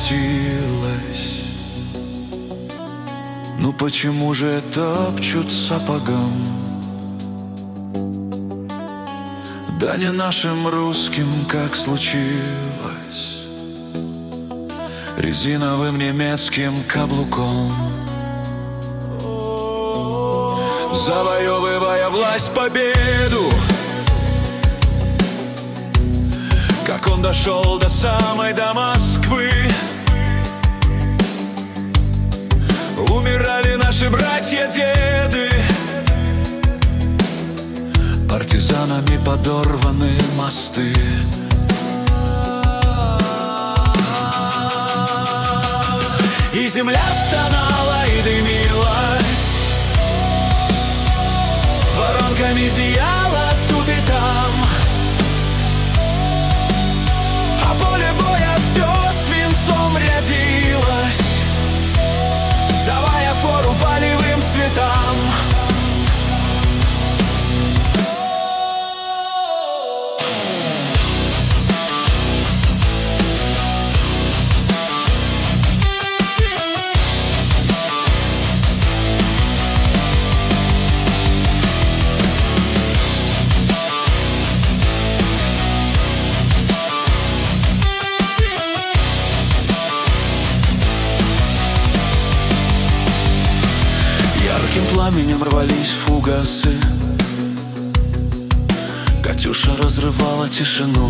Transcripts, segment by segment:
крутилась. Ну почему же топчут сапогом? Да не нашим русским, как случилось, резиновым немецким каблуком. Завоевывая власть, победу, как он дошел до до Москвы. Умирали наши братья-деды, партизанами подорваны мосты. И земля стонала и дымилась, воронками зияла тут и там, а поле боя все свинцом рядилось, давая фору полевым цветам. Ярким пламенем рвались фугасы, Катюша разрывала тишину.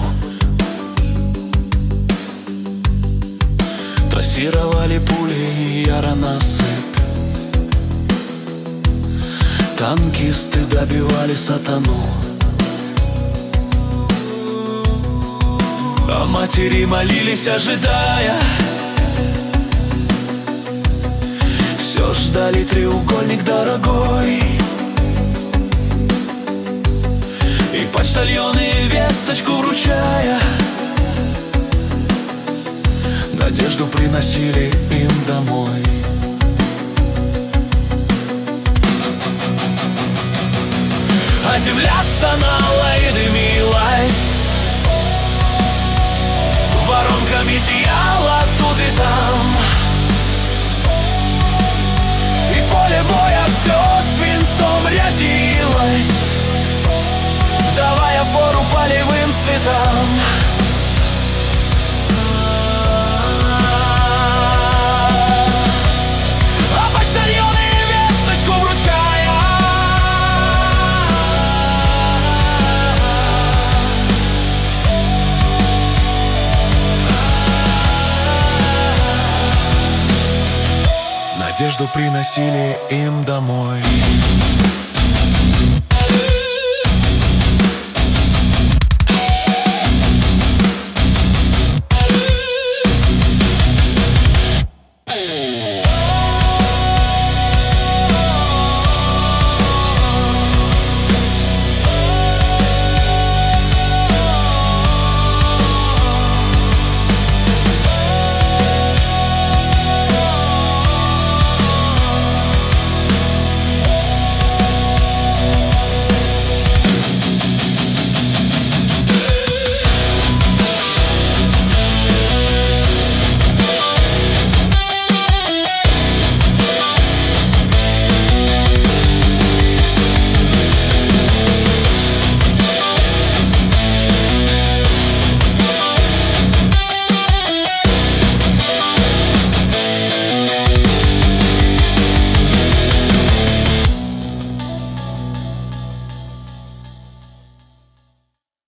Трассировали пули яро насыпь, танкисты добивали сатану. А матери молились, ожидая, все ждали треугольник дорогой. И почтальоны весточку вручая, надежду приносили им домой. А земля стонала и дымилась, воронками зияла тут и там, и поле боя все свинцом рядилось, давая фору полевым цветам. А почтальоны весточку вручая, надежду приносили им домой.